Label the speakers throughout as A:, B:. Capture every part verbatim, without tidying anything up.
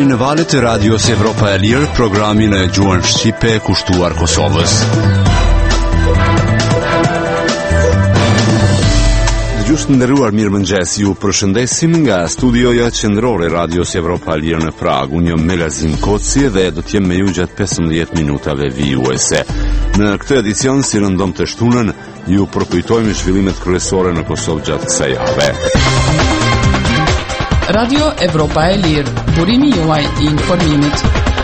A: në valët e Radios Evropa e Lirë, programin e gjuhën shqipe kushtuar Kosovës. Dëgjues të nderuar, mirëmëngjes. Ju përshëndesim nga studioja qendrore e Radios Evropa e Lirë në Prag. Unë jam Melazim Koci dhe do të jem me ju gjatë pesëmbëdhjetë minutave vijuese. Në këtë edicion, si rëndom të shtunën, ju përkujtojmë zhvillimet kryesore në Kosovë gjatë kësaj jave.
B: Radio Evropa e Lirë, burimi juaj i informimit.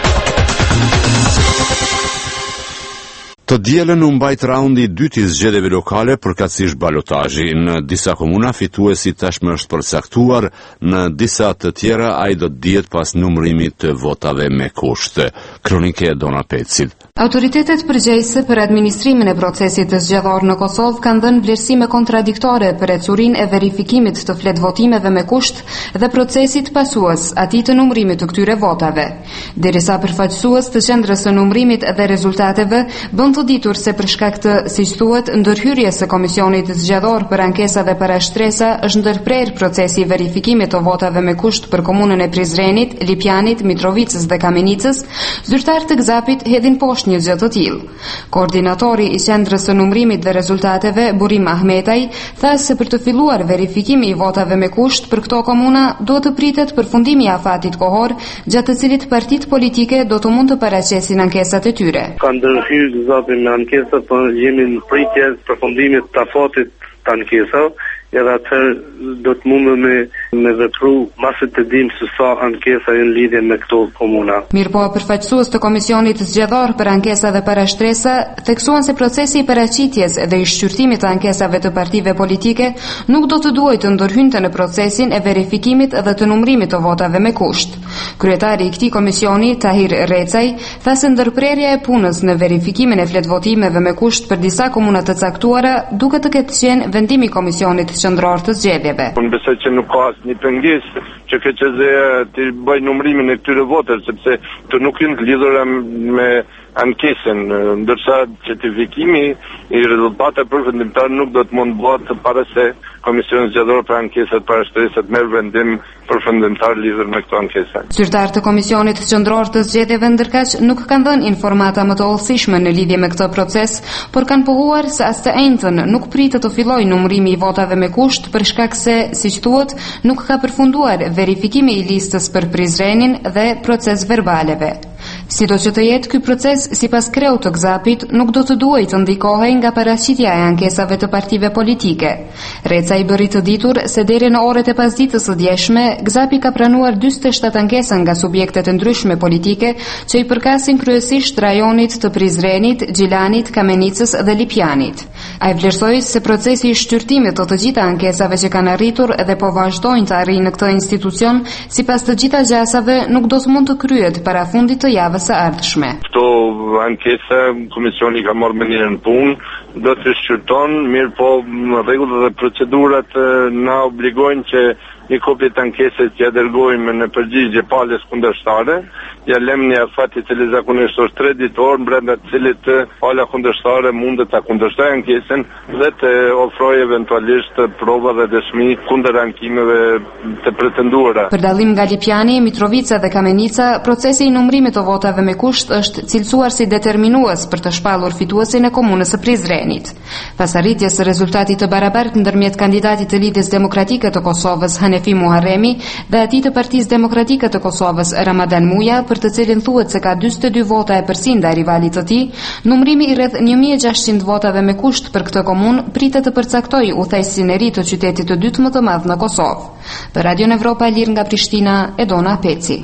A: Të dielën u mbajt raundi i dytë i zgjedhjeve lokale përkatësisht balotazhi. Në disa komuna fituesi tashmë është përcaktuar, në disa të tjera ai do të dihet pas numërimit të votave me kusht. Kronike e Dona Pecit.
C: Autoritetet përgjegjëse për administrimin e procesit të zgjedhor në Kosovë kanë dhënë vlerësime kontradiktore për ecurinë e verifikimit të flet votimeve me kusht dhe procesit pasues atij të numërimit të këtyre votave. Derisa përfaqësues të qendrës së numërimit dhe rezultateve bën të ditur se për shkak të, siç thuhet, ndërhyrjes së komisionit zgjedhor për ankesa dhe parashtresa është ndërprerë procesi i verifikimit të votave me kusht për komunën e Prizrenit, Lipjanit, Mitrovicës dhe Kamenicës, zyrtar të Gzapit hedhin poshtë një gjë të tillë. Koordinatori i qendrës së numërimit dhe rezultateve, Burim Ahmetaj, tha se për të filluar verifikimi i votave me kusht për këto komuna duhet të pritet përfundimi i afatit kohor, gjatë të cilit partitë politike do të mund të paraqesin ankesat e tyre.
D: Ka ndërhyrë Gzapi me ankesa, por jemi në pritje përfundimit të afatit të ankesave, edhe atëherë do të mundë me, me vepru masit të dim se sa ankesa në lidhje me këto komuna.
C: Mirë po, përfaqësues të komisionit zgjedhor për ankesa dhe parashtresa theksuan se procesi i paraqitjes dhe i shqyrtimit të ankesave të partive politike nuk do të duhet të ndërhynte në procesin e verifikimit dhe të numërimit të votave me kusht. Kryetari i këtij komisioni, Tahir Recaj, tha se ndërprerja e punës në verifikimin e fletvotimeve me kusht për disa komuna të caktuara duket të ketë qenë vendimi i komisionit qendror të zgjedhjeve.
E: Unë besoj që nuk ka asnjë pengesë që K Q Z të bëj numërimin e këtyre votave, sepse të nuk janë lidhura me ankesën, ndërsa certifikimi i rezultateve përfundimtar nuk do të mund bëhet para se Komisioni Zgjedhor për Ankesat Parashtresat merr vendim përfundimtar lidhur me këto ankesa.
C: Zyrtar të Komisionit Qendror të Zgjedhjeve ndërkaq nuk kanë dhënë informata më të hollësishme në lidhje me këtë proces, por kanë pohuar se as të njëjtën nuk pritet të fillojë numërimi i votave me kusht për shkak se, siç thuhet, nuk ka përfunduar verifikimi i listës për Prizrenin dhe proces verbaleve. Sido që të jetë, ky proces, sipas kreut të Gzapit, nuk do të duhet të ndikohej nga paraqitja e ankesave të partive politike. Reca i bëri të ditur se deri në orët e pasditës së djeshme, Gzapi ka pranuar dyzet e shtatë ankesa nga subjektet e ndryshme politike që i përkasin kryesisht rajonit të Prizrenit, Gjilanit, Kamenicës dhe Lipjanit. Ai vlerësoi se procesi i shqyrtimit të të gjitha ankesave që kanë arritur dhe po vazhdojnë të arrijnë në këtë institucion, sipas të gjitha gjasave, nuk do të mund të kryhet para fundit të javës së ardhshme.
E: Këto ankesa komisioni ka marrë me njërën punë, do të shqyrton, mirë po rregullat dhe procedurat na obligojnë që një kopje të ankesës që ja dërgojmë në përgjigje palës kundërshtare, ja lëm një afat i cili zakonisht është tre ditor, brenda të cilit pala kundërshtare mundet ta kundërshtojë ankesën dhe të ofrojë eventualisht prova dhe dëshmi kundër ankimeve të pretenduara.
C: Për dallim nga Lipjani, Mitrovica dhe Kamenica, procesi i numërimit të votave me kusht është cilësuar si determinues për të shpallur fituesin e komunës së Prizrenit. Pas arritjes së rezultatit të barabartë ndërmjet kandidatit të Lidhjes Demokratike të Kosovës Hanefi Muharremi dhe atij të Partisë Demokratike të Kosovës Ramadan Muja, për të cilin thuhet se ka dyzet e dy vota e përsinda rivalit të tij, numërimi i rreth një mijë e gjashtëqind votave me kusht për këtë komunë pritet të përcaktojë udhëheqësinë e ri të qytetit të dytë më të madh në Kosovë. Për Radio Evropa e Lirë nga Prishtina, Edona Peci.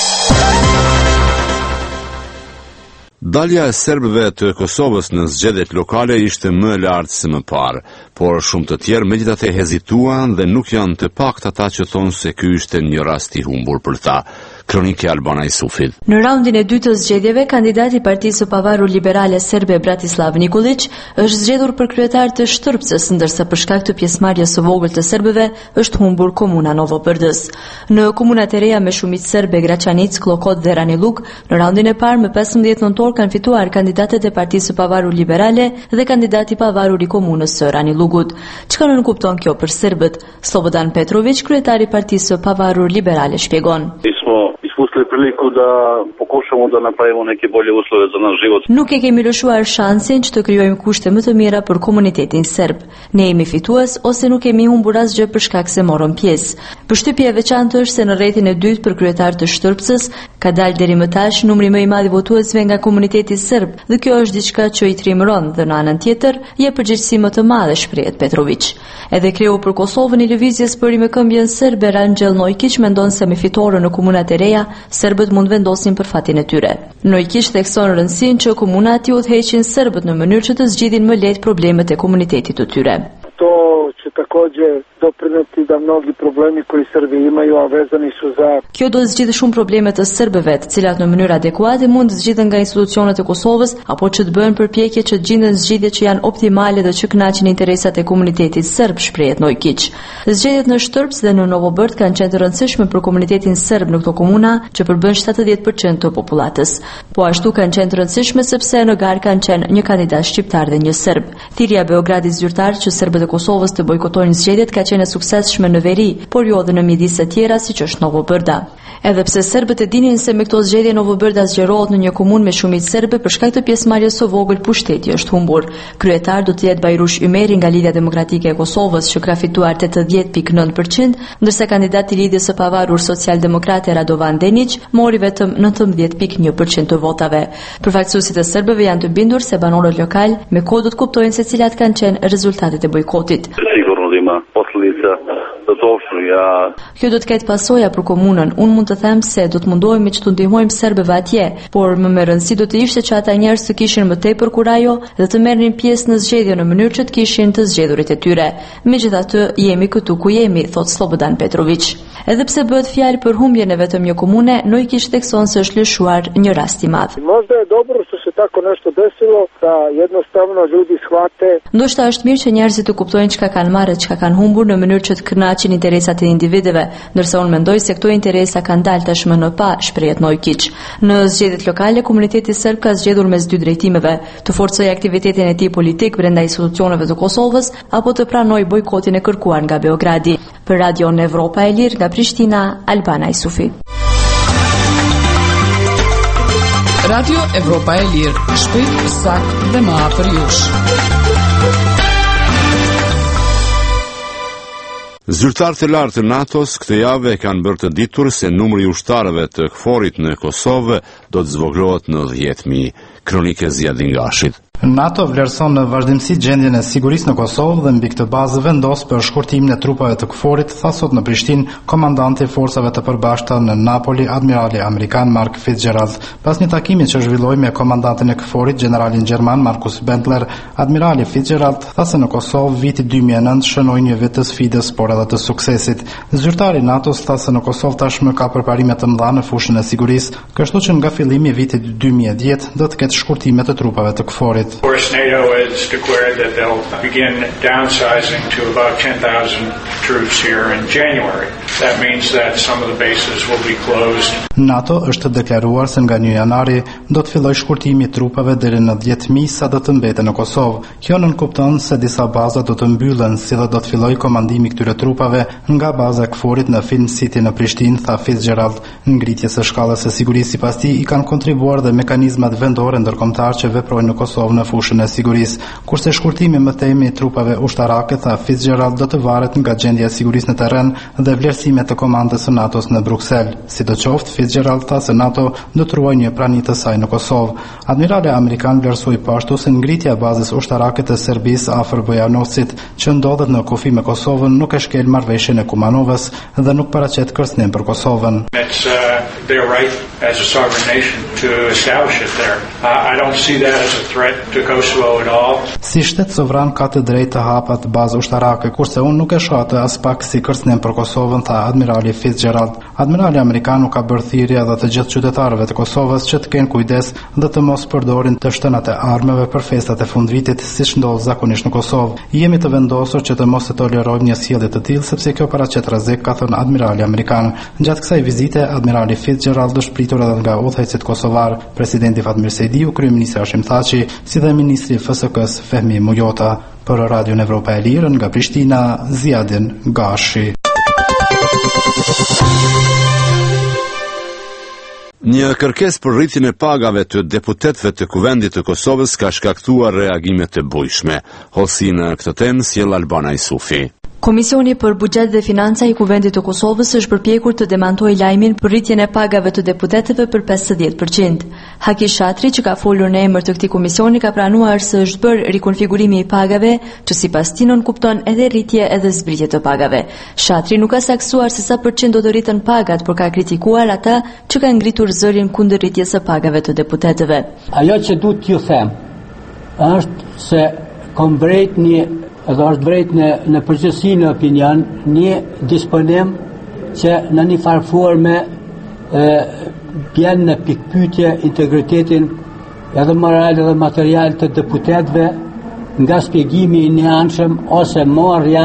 A: Dalja e serbëve të Kosovës në zgjedhjet lokale ishte më e lartë se më parë, por shumë të tjerë megjithatë hezituan dhe nuk janë të paktë ata që thonë se ky ishte një rast i humbur për ta. Kronike Albana Isufit.
F: Në raundin e dytë të zgjedhjeve, kandidati i Partisë së Pavarur Liberale serbe Bratislav Nikolić është zgjedhur për kryetar të Shtrpcës, ndërsa për shkak të pjesëmarrjes së vogël të serbëve është humbur komuna Novo Prdës. Në komunat e reja me shumicë serbe Gračanic, Klokot dhe Raniluk, në raundin e parë më pesëmbëdhjetë nëntor kanë fituar kandidatët e Partisë së Pavarur Liberale dhe kandidati i pavarur i komunës së Ranilugut. Çka nuk kupton kjo për serbët? Slobodan Petrović, kryetari i Partisë së Pavarur Liberale, shpjegon.
G: ispustili priliku da pokušamo da napravimo neke bolje uslove za naš život.
F: Nuk e kemi lëshuar shansin që të krijojmë kushte më të mira për komunitetin serb. Ne jemi fitues ose nuk kemi humbur asgjë për shkak se morëm pjesë. Përshtypja e veçantë është se në rrethin e dytë për kryetar të Shturpsës ka dalë deri më tash numri më i madh i votuesve nga komuniteti serb dhe kjo është diçka që i trimëron dhe në anën tjetër jep përgjegjësi më të madhe, shprehet Petrović. Edhe kreu për Kosovën i lëvizjes për rimëkëmbjen serbe Rangjel Nojkić mendon se me fitore në komunat e reja serbët mund vendosin për fatin e tyre. Nojkić thekson rëndësinë që komunat i udhëheqin serbët në mënyrë që të zgjidhin më lehtë problemet e komunitetit të tyre.
H: To će takođe doprineti da mnogi problemi koji Srbi imaju, a vezani su za...
F: Kjo do të zgjidhë shumë probleme të serbëve, të cilat në mënyrë adekuate mund të zgjidhen nga institucionet e Kosovës, apo që të bëhen përpjekje që të gjenden zgjidhje që janë optimale dhe që kënaqin interesat e komunitetit serb, shprehet Nojkić. Zgjedhjet në Shturps dhe në Novobërd kanë qenë të rëndësishme për komunitetin serb në këto komuna, që përbën shtatëdhjetë përqind të popullatës. Po ashtu kanë qenë të rëndësishme sepse në garë kanë qenë një kandidat shqiptar dhe një serb. Thirrja Beogradit zyrtar që serbët e Kosovës të bojkotojnë zgjedhjet ka qenë e suksesshme në veri, por jo edhe në midis të tjera siç është Novobërda. Edhe pse serbët e dinin se me këto zgjedhje Novobërda zgjerohet në një komunë me shumicë serbe, për shkak të pjesëmarrjes së vogël pushteti është humbur. Kryetar do të jetë Bajrush Ymeri nga Lidhja Demokratike e Kosovës, që ka fituar tetëdhjetë pikë nëntë përqind, ndërsa kandidati i Lidhjes së Pavarur Socialdemokrate Radovan Denić mori vetëm nëntëmbëdhjetë pikë një përqind të votave. Përfaqësuesit e serbëve janë të bindur se banorët lokal me kohë do të kuptojnë se cilat kanë qenë rezultatet e bojkotit. Kjo do të ketë pasoja për komunën. Unë mund të them se do të mundohemi që të ndihmojmë serbëve atje, por më me rëndësi do të ishte që ata njerëz të kishin më tepër kurajo dhe të merrnin pjesë në zgjedhje në mënyrë që të kishin të zgjedhurit e tyre. Megjithatë, jemi këtu ku jemi, thot Slobodan Petrović. Edhe pse bëhet fjalë për humbjen e vetëm një komune, Nojkić thekson se është lëshuar një rast i madh.
H: Možda je dobro što se tako nešto desilo, da jednostavno ljudi shvate.
F: Ndoshta është mirë që njerëzit të kuptojnë çka kanë marrë, çka kanë humbur në mënyrë që të kënaqin interesat e individëve, ndërsa unë mendoj se këto interesa kanë dalë tashmë në pa, shprehet Nojkić. Në zgjedhjet lokale, komuniteti serb ka zgjedhur mes dy drejtimeve: të forcojë aktivitetin e tij politik brenda institucioneve të Kosovës apo të pranojë bojkotin e kërkuar nga Beogradi. Për Radio Evropa e Lirë nga Prishtina, Albana Isufi.
B: Radio Evropa e Lirë, shpejt, sakt dhe më afër jush.
A: Zyrtarët e lartë të NATO-s këtë javë kanë bërë të ditur se numri i ushtarëve të K F O R-it në Kosovë do të zvogëlohet në dhjetë mijë. Kronikë Zjadin Gashit.
I: NATO vlerëson në vazhdimsi gjendjen e sigurisë në Kosovë dhe mbi këtë bazë vendos për shkurtimin e trupave të K F O R-it, tha sot në Prishtinë komandanti i forcave të përbashkëta në Napoli, admirali amerikan Mark Fitzgerald. Pas një takimi që zhvilloi me komandantin e K F O R-it, generalin gjerman Markus Bentler, admirali Fitzgerald tha se në Kosovë viti dy mijë e nëntë shënoi një vit të sfidës, por edhe të suksesit. Zyrtari i NATO-s tha se në Kosovë tashmë ka përparime të mëdha në fushën e sigurisë, kështu që nga fillimi i vitit dy mijë e dhjetë do të ketë shkurtime të trupave të K F O R-it.
J: Of course, NATO has declared that they'll begin downsizing to about ten thousand troops here in January. That means that some of the bases will be closed.
I: NATO është deklaruar se nga një janari do të fillojë shkurtimi i trupave deri në dhjetë mijë sa do të mbeten në Kosovë. Kjo nënkupton se disa baza do të mbyllen, si dhe do të fillojë komandimi i këtyre trupave nga baza e K F O R-it në Film City në Prishtinë, tha Fitzgerald. Ngritjes së shkallës së sigurisë sipas tij i kanë kontribuar dhe mekanizmat vendore ndërkombëtar që veprojnë në Kosovë në fushën e sigurisë, kurse shkurtimi më tejmë i trupave ushtarake, tha Fitzgerald, do të varet nga gjendja e sigurisë në terren dhe vlerësimet të komandës së NATO-s në Bruksel. Sidoqoftë, Fitzgerald tha se NATO do të ruajë një prani të saj në Kosovë. Admirali amerikan vlerësoi po ashtu se ngritja e bazës ushtarake të Serbisë afër Bujanovcit, që ndodhet në kufi me Kosovën, nuk e shkel marrëveshjen e Kumanovës dhe nuk paraqet kërcënim për Kosovën.
J: It's uh, their right as a sovereign nation to establish it there. Uh, I don't see that as a threat to Kosovo at all.
I: Si shtet sovran ka të drejtë të hapat bazë ushtarake, kurse unë nuk e shoh atë as pak si kërcënim për Kosovën, tha admirali Fitzgerald. Admirali amerikan ka bërë thirrje edhe të gjithë qytetarëve të Kosovës që të kenë kujdes dhe të mos përdorin të shtënat e armëve për festat e fundvitit, siç ndodh zakonisht në Kosovë. Jemi të vendosur që të mos të tolerojmë një sjellje të tillë sepse kjo paraqet rrezik, ka thënë admirali amerikan. Gjatë kësaj vizite, admirali Fitzgerald është pritur edhe nga udhëheqësit kosovar, presidenti Fatmir Sejdiu, kryeministri Hashim Thaçi, si dhe ministri F S K-s Fehmi Mujota. Për Radio Evropa e Lirë nga Prishtina, Zjadin Gashi.
A: Një kërkesë për rritjen e pagave të deputetëve të Kuvendit të Kosovës ka shkaktuar reagime të bujshme. Hosi në këtë temë sjell Albana Isufi.
F: Komisioni për Buxhet dhe Financa i Kuvendit të Kosovës është përpjekur të demantojë lajmin për rritjen e pagave të deputetëve për pesëdhjetë përqind. Haki Shatri, që ka folur në emër të këtij komisioni, ka pranuar se është bërë rikonfigurimi i pagave, që sipas tij nën kupton edhe rritje edhe zbritje të pagave. Shatri nuk ka saktuar se sa përqind do të rriten pagat, por ka kritikuar ata që kanë ngritur zërin kundër rritjes së pagave të deputetëve.
K: Ajo që duhet t'ju them është se kam brejt një edhe është drejt në, në përgjithësi në opinion, një disponim që në një farë forme bjen në pikpyetje integritetin edhe moral edhe material të deputetëve nga shpjegimi i njëanshëm ose marrja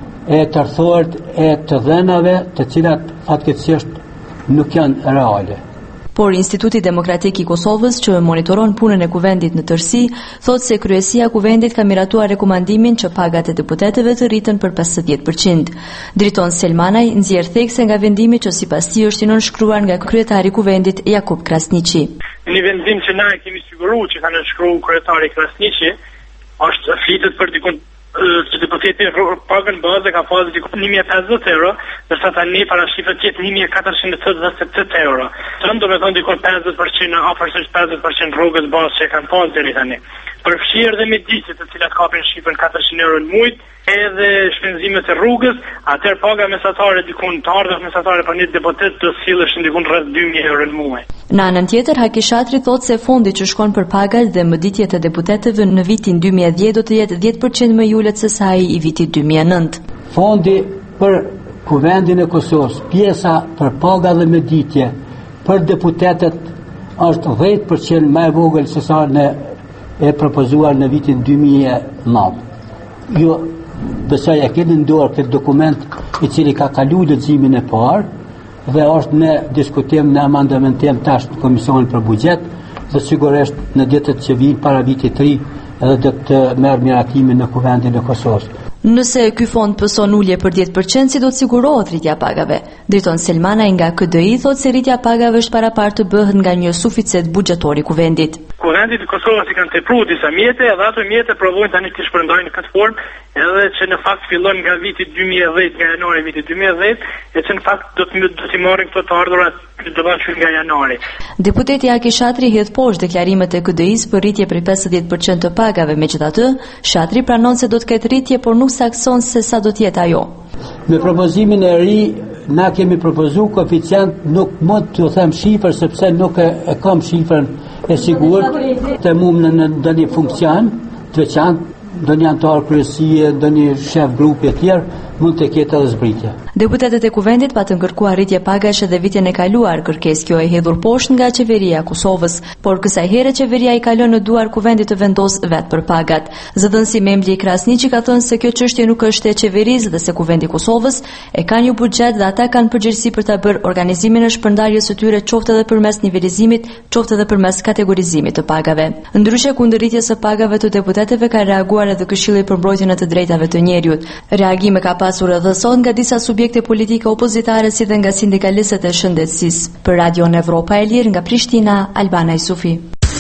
K: e tërthort e të dhënave të cilat fatkeqësisht nuk janë reale.
F: Por Instituti Demokratik i Kosovës, që monitoron punën e kuvendit në tërësi, thotë se kryesia e kuvendit ka miratuar rekomandimin që pagat e deputetëve të rriten për pesëdhjetë përqind. Driton Selmanaj nxjerr thekse nga vendimi që sipas tij është i nënshkruar nga kryetari i kuvendit Jakub Krasniqi.
L: Një vendim që na e kemi siguruar që ka nënshkruar kryetari Krasniqi është flitet për dikun që deputeti pagën bazë ka pasur diku një mijë e pesëdhjetë euro, ndërsa tani parashifet jetë një mijë e katërqind e tetëdhjetë euro. Çon do të thonë diku pesëdhjetë përqind afërsisht pesëdhjetë përqind rrugës bazë që kanë pasur deri tani. Përfshirë dhe mjedisit të cilat kapin shifrën katërqind euro në muaj, edhe shpenzimet e rrugës, atëherë paga mesatare dikun të ardhës mesatare për një deputet të silleshin dikun rreth dy mijë euro në muaj.
F: Në anën tjetër, Haki Shatri thotë se fondi që shkon për pagat dhe mëditjet e deputetëve në vitin dy mijë e dhjetë do të jetë dhjetë përqind më i ulët se sa ai i vitit dy mijë e nëntë.
K: Fondi për Kuvendin e Kosovës, pjesa për paga dhe mëditje për deputetët është dhjetë përqind më e vogël se sa në e propozuar në vitin dy mijë e nëntë. Jo, besoj e keni në dorë këtë dokument i cili ka kalu leximin e parë dhe është në diskutim në amandamentim tash në Komisionin për Buxhet dhe sigurisht në ditët që vijnë para vitit të ri edhe do të merr miratimin në Kuvendin e Kosovës.
F: Nëse ky fond pëson ulje për dhjetë përqind, si do të sigurohet rritja pagave? Driton Selmanaj nga K D I thotë se rritja pagave është parapartë të bëhet nga një suficit buxhetor i kuvendit.
L: Kuvendit e Kosovës i kanë tepruar disa mjete, edhe ato mjete provojnë tani të shpërndajnë në këtë formë, edhe që në fakt fillon nga viti dy mijë e dhjetë, nga janari viti dy mijë e dhjetë, e që në fakt do të do të marrin këto të ardhurat do të shkojnë nga janari.
F: Deputeti Haki Shatri hedh poshtë deklarimet e K D I-s për rritje prej pesëdhjetë përqind të pagave, megjithatë, Shatri pranon se do të ketë rritje, por nuk sakson se sa do të jetë ajo.
K: Me propozimin e ri na kemi propozuar koeficient, nuk mund të them shifër sepse nuk e, e kam shifrën e sigurt të mund në ndonjë funksion të veçantë, ndonjë antar kryesie, ndonjë shef grupi e tjerë mund të ketë edhe zbritje.
F: Deputetët e kuvendit patën kërkuar rritje pagash edhe vitin e kaluar, kërkesë kjo e hedhur poshtë nga qeveria e Kosovës, por kësaj here qeveria i kalon në duar kuvendit të vendos vetë për pagat. Zëdhënësi Memli Krasniqi ka thënë se kjo çështje nuk është e qeverisë dhe se kuvendi i Kosovës e ka një buxhet dhe ata kanë përgjegjësi për ta bërë organizimin e shpërndarjes së tyre qoftë edhe përmes nivelizimit, qoftë edhe përmes kategorizimit të pagave. Ndryshe kundër rritjes së pagave të deputetëve ka reaguar edhe Këshilli për mbrojtjen e të drejtave të njerëzit. Reagime ka pasur edhe sot nga disa subjekte politike opozitare si dhe nga sindikalistët e shëndetësisë. Për Radio Evropa e Lirë nga Prishtina, Albana Isufi.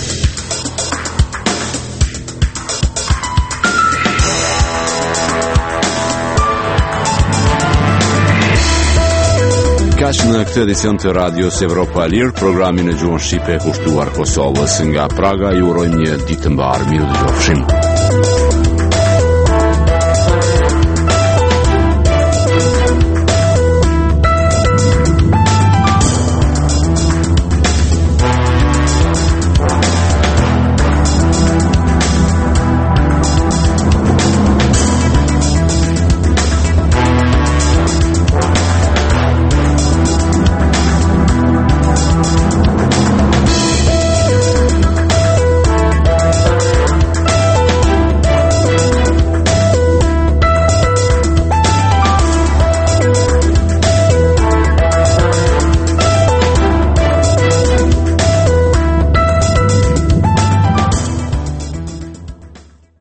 A: Kaq në këtë edicion të Radios Evropa e Lirë, programin e gjuhën shqipe e kushtuar Kosovës nga Praga, ju urojmë një ditë të mbar, miru dëgjofshim.